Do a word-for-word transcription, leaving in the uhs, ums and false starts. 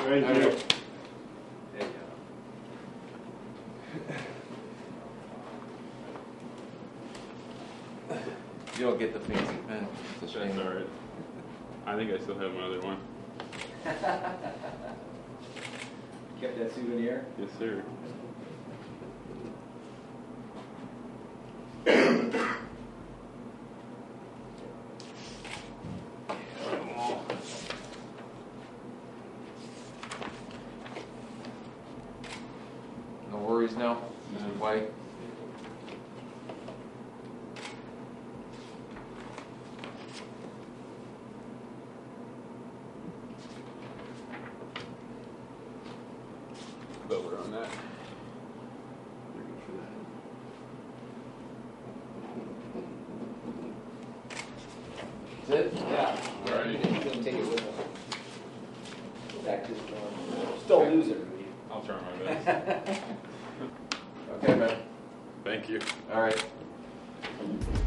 Thank All you. right. There you go. You don't get the fancy pen. It's a That's shame. all right. I think I still have my other one. Kept that souvenir? Yes, sir. No worries now, Mister White. Over on that. You're good for that. That's it? Yeah. Alrighty. He's gonna take it with him. Back to his dorm. Still loser. I'll try my best. Okay, man. Thank you. All right.